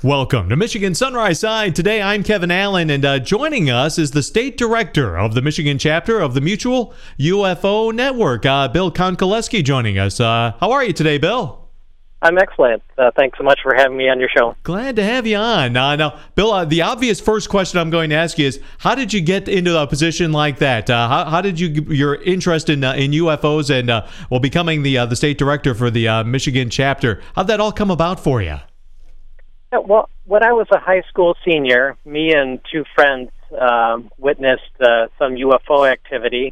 Welcome to Michigan Sunrise Side. Today I'm Kevin Allen, and joining us is the state director of the Michigan chapter of the Mutual UFO Network, Bill Konkoleski, joining us. How are you today, Bill? I'm excellent. Thanks so much for having me on your show. Glad to have you on. Now, Bill, the obvious first question I'm going to ask you is, how did you get into a position like that? How did your interest in UFOs and becoming the state director for the Michigan chapter, how'd that all come about for you? Well, when I was a high school senior, me and two friends witnessed some UFO activity.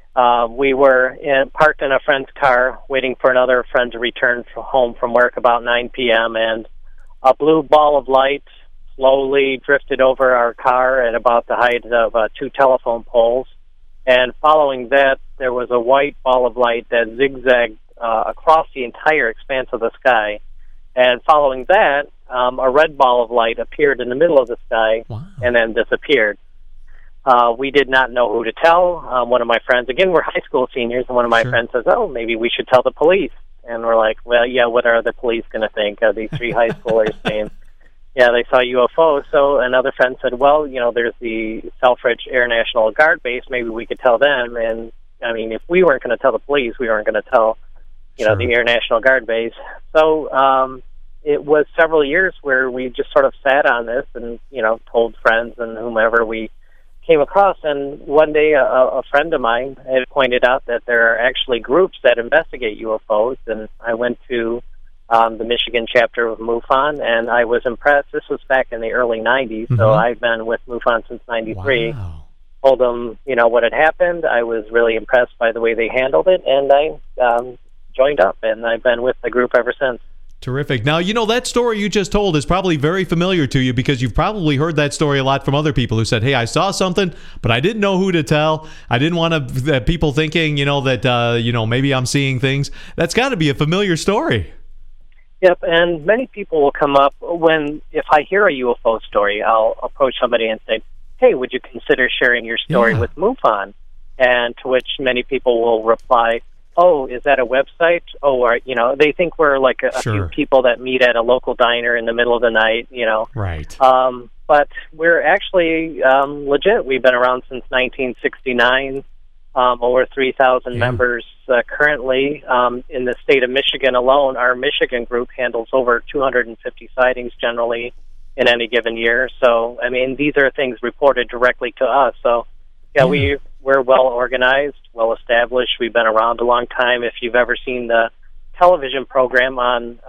We were parked in a friend's car waiting for another friend to return home from work about 9 p.m., and a blue ball of light slowly drifted over our car at about the height of two telephone poles. And following that, there was a white ball of light that zigzagged across the entire expanse of the sky. And following that, a red ball of light appeared in the middle of the sky. Wow. And then disappeared. We did not know who to tell. One of my friends, again, we're high school seniors, and one of my friends says, oh, maybe we should tell the police. And we're like, well, yeah, what are the police going to think of these three high schoolers saying, yeah, they saw UFOs? So another friend said, well, there's the Selfridge Air National Guard base. Maybe we could tell them. And, I mean, if we weren't going to tell the police, we weren't going to tell, the Air National Guard base. So it was several years where we just sort of sat on this and, told friends and whomever we came across. And one day a friend of mine had pointed out that there are actually groups that investigate UFOs, and I went to the Michigan chapter of MUFON, and I was impressed. This was back in the early 90s, so I've been with MUFON since 93. Wow. Told them, what had happened. I was really impressed by the way they handled it, and I joined up, and I've been with the group ever since. Terrific. Now, that story you just told is probably very familiar to you because you've probably heard that story a lot from other people who said, hey, I saw something, but I didn't know who to tell. I didn't want people thinking, that maybe I'm seeing things. That's got to be a familiar story. Yep, and many people will come up if I hear a UFO story, I'll approach somebody and say, hey, would you consider sharing your story with MUFON? And to which many people will reply, oh, is that a website? Oh, they think we're like a few people that meet at a local diner in the middle of the night, Right. But we're actually legit. We've been around since 1969, over 3,000 members currently. In the state of Michigan alone, our Michigan group handles over 250 sightings generally in any given year. So, I mean, these are things reported directly to us. So, we're well organized, well established. We've been around a long time. If you've ever seen the television program on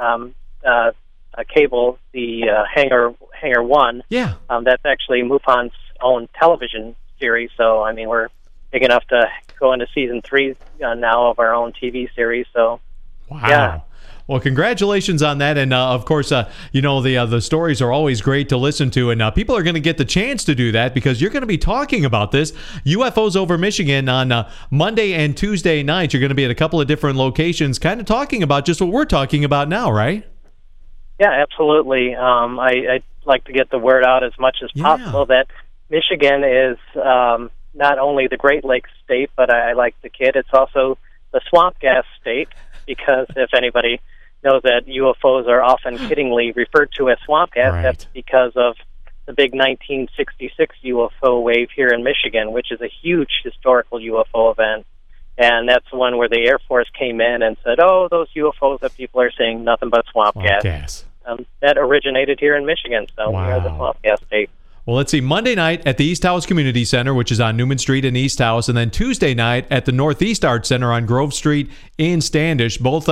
cable, the Hangar One, that's actually MUFON's own television series. So, I mean, we're big enough to go into season 3 now of our own TV series. So, wow. Yeah. Well, congratulations on that. And, of course, the stories are always great to listen to. And people are going to get the chance to do that because you're going to be talking about this, UFOs over Michigan, on Monday and Tuesday nights. You're going to be at a couple of different locations kind of talking about just what we're talking about now, right? Yeah, absolutely. I'd like to get the word out as much as possible that Michigan is not only the Great Lakes state, but I like the kid. It's also the swamp gas state, because if anybody knows that UFOs are often kiddingly referred to as swamp gas, that's because of the big 1966 UFO wave here in Michigan, which is a huge historical UFO event. And that's the one where the Air Force came in and said, oh, those UFOs that people are seeing, nothing but swamp gas. That originated here in Michigan, so we are the swamp gas state. Well, let's see. Monday night at the East House Community Center, which is on Newman Street in East House, and then Tuesday night at the Northeast Arts Center on Grove Street in Standish. Both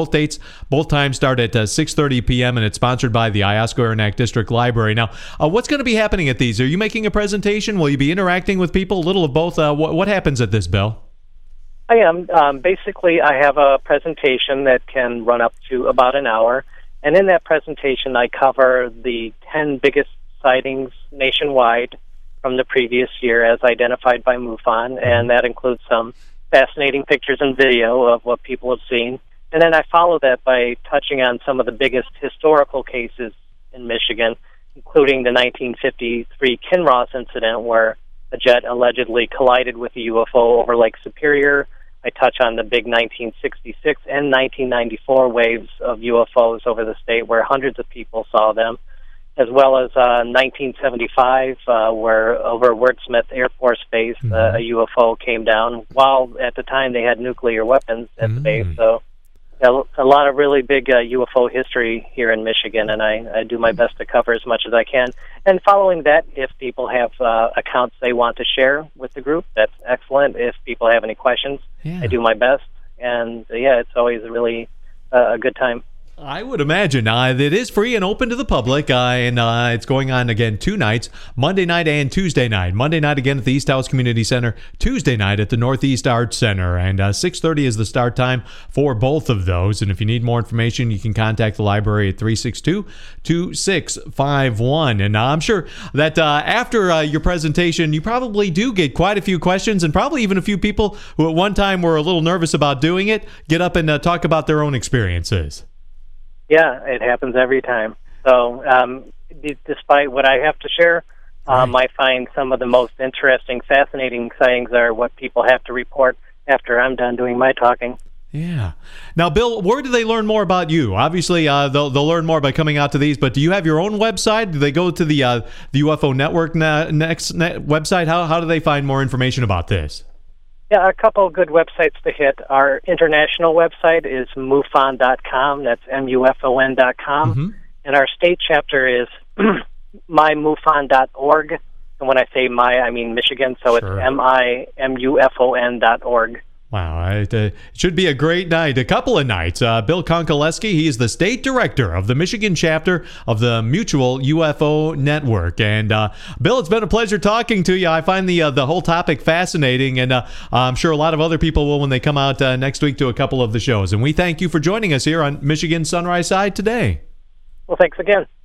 times start at 6:30 p.m., and it's sponsored by the Iosco Aranac District Library. Now, what's going to be happening at these? Are you making a presentation? Will you be interacting with people? A little of both. What happens at this, Bill? I am. Basically, I have a presentation that can run up to about an hour, and in that presentation, I cover the 10 biggest sightings nationwide from the previous year as identified by MUFON, and that includes some fascinating pictures and video of what people have seen. And then I follow that by touching on some of the biggest historical cases in Michigan, including the 1953 Kinross incident where a jet allegedly collided with a UFO over Lake Superior. I touch on the big 1966 and 1994 waves of UFOs over the state where hundreds of people saw them. as well as 1975, where over Wordsmith Air Force Base, a UFO came down, while at the time they had nuclear weapons at the base. So a lot of really big UFO history here in Michigan, and I do my best to cover as much as I can. And following that, if people have accounts they want to share with the group, that's excellent. If people have any questions, I do my best. And, it's always really a good time. I would imagine. It is free and open to the public, and it's going on again 2 nights, Monday night and Tuesday night. Monday night again at the East House Community Center, Tuesday night at the Northeast Arts Center, and 6:30 is the start time for both of those. And if you need more information, you can contact the library at 362-2651. And I'm sure that after your presentation, you probably do get quite a few questions, and probably even a few people who at one time were a little nervous about doing it, get up and talk about their own experiences. Yeah, it happens every time. So despite what I have to share, I find some of the most interesting, fascinating sightings are what people have to report after I'm done doing my talking. Yeah. Now, Bill, where do they learn more about you? Obviously, they'll learn more by coming out to these, but do you have your own website? Do they go to the UFO Network website? How do they find more information about this? Yeah, a couple of good websites to hit. Our international website is MUFON.com. That's MUFON.com. And our state chapter is mymufon.org. And when I say my, I mean Michigan, so it's MIMUFON.org. Wow, it should be a great night, a couple of nights. Bill Konkoleski, he is the state director of the Michigan chapter of the Mutual UFO Network. And Bill, it's been a pleasure talking to you. I find the whole topic fascinating, and I'm sure a lot of other people will when they come out next week to a couple of the shows. And we thank you for joining us here on Michigan Sunrise Side today. Well, thanks again.